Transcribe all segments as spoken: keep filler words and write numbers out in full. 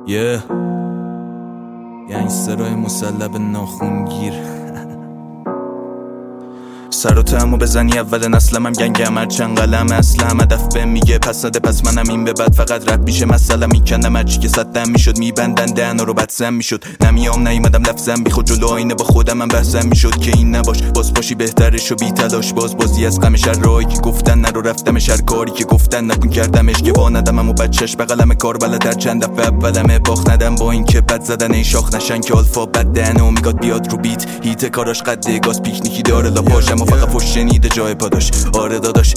یه گنگسترهای مسلب ناخونگیر. سر و تمو بزنی اول نسلم هم گنگم، هر چند قلم اصلم هدف بهم میگه پس نده، پس منم این به بعد فقط رد میشه مسئله. میکندم هرچی که صدم میشد، میبندن دهنا رو بدزم میشد. نمیام نیومدم لفظم بی خود جلو آینه با خودم هم بحثم میشد که این نباش باز باشی بهترش و بی تلاش. باز بازی از غم شهر راهی که گفتن نرو رفتم شهر، کاری که گفتن نکن کردمش که با ندمم و بچش بغلم کار بلدر چند دفعه اولمه باخت ندم با این که بد زدن ای شاخ نشن که الفا بد دهنه و میگاد بیاد رو بیت هیت کاراش قده گاز پیکنیکی داره لا پاشم و فقط فوش شنیده جای پاداش. آره داداش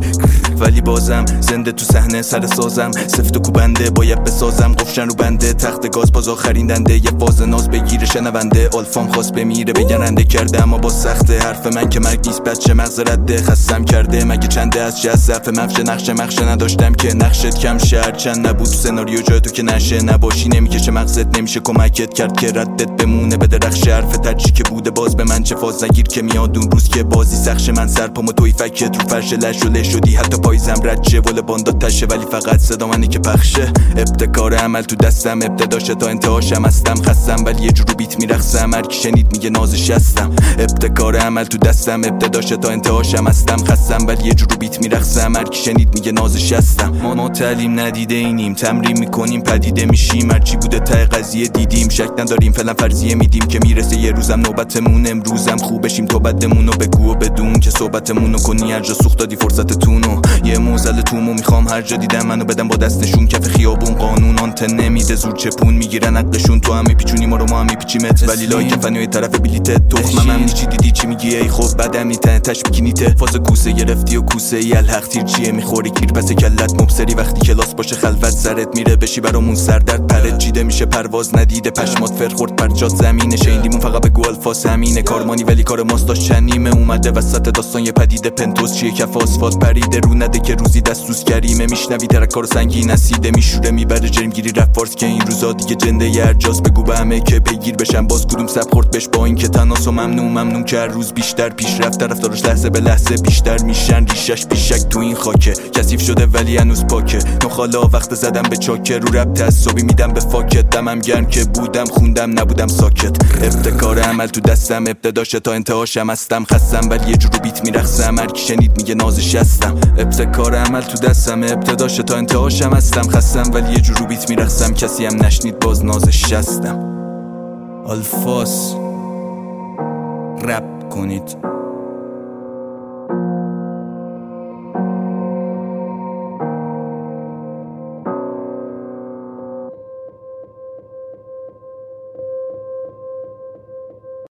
ولی بازم زنده تو صحنه سر سازم، سفت و کوبنده باید بسازم. قفشن رو بنده تخت گاز باز آخرین دنده، یه فاز ناز بگیره شنونده. آلفام خواست بمیره بگننده کرده اما با سخته. حرف من که مرگ نیست بچه مغز رده خستم کرده مگه چنده از چه از ضعف مفش نقش مخشه نداشتم که نقشت کم شهر چند نبود تو سناریو جای تو که نشه نباشی نمیکشه مغزت نمیشه کمکت کرد که ردت بمونه به درخش. حرف ترچی که بوده باز به من چه فاز نگیر که میاد اون روز که بازی سخش من سر پامو توی فکت رو فرش لش و لش شدی حتی پایزم رد ول باندا تشه ولی فقط صدا منی که پخشه. ابتکار عمل تو دستم ابتداشه تا انتهاشم هستم خستم ولی یه جورو بیت میرخصم. هر کی شنید میگه نازش هستم. ابتکار عمل تو دستم ابتداشه تا انتهاشم هستم خستم ولی یه جورو بیت میرخصم. هر کی شنید میگه نازش هستم. ما, ما تعلیم ندیده اینیم تمرین میکنیم پدیده میشیم. هرچی بوده ته قضیه دیدیم شک نداریم فعلا فرضیه میدیم که میرسه یه روزم نوبتمون. امروزم خوب بشیم تو بدمونو بگو و بدون که صحبتمونو کنی هر جا سوخت دادی فرصتتونو. یه موزل تومو میخوام هر جا دیدم منو بدم با دستشون کف خیابون. قانون آنتن نمیده زور چپون میگیرن عقلشون. تو هم میپیچونی ما رو ما هم میپیچیمت ولی لایک فنوی طرف بلیتت تخمم هم چی دیدی چی میگی ای خب بدم نیتن تش بکینیته. فاز کوسه گرفتی و کوسه ای الحق تیر چیه میخوری کیر پس کلت مبصری وقتی کلاس باشه خلوت سرت میره بشی برامون سردرد پرت جیده میشه پرواز ندیده پشمات فر خورد پرچات زمینه شیندیمون فقط بگو الفاس همینه. کارمانی ولی کار ماست داشت چنیمه اومده وسط داستان یه پدیده پنتوس چیه کف آسفالت پریده رو نده که روزی دستوس کریمه. میشنوی ترکار سنگی نسیده میشوره میبره جرمگیری رپ فارس که این روزا دیگه جنده یه ارجاز. بگو به همه که پیگیر بشن باز کدوم سب خورد بش با این که تناس و ممنون ممنون که هر روز بیشتر پیشرفت طرفدارش لحظه به لحظه بیشتر میشن. ریشش بیشک تو این خاکه کثیف شده ولی هنوز پاکه. نخالا وقت زدم به چاکه رو رپ تعصبی میدم به فاکت. دمم گرم که بودم خوندم نبودم ساکت. ابتکار عمل تو دستم ابتداشه تا انتهاشم هستم خستم ولی یه جورو بیت میرخصم. هر کی شنید میگه نازش هستم. ابتکار عمل تو دستم ابتداشه تا انتهاشم هستم خستم ولی یه جورو بیت میرخصم. کسی هم نشنید باز نازش هستم. الفاس رپ کنید.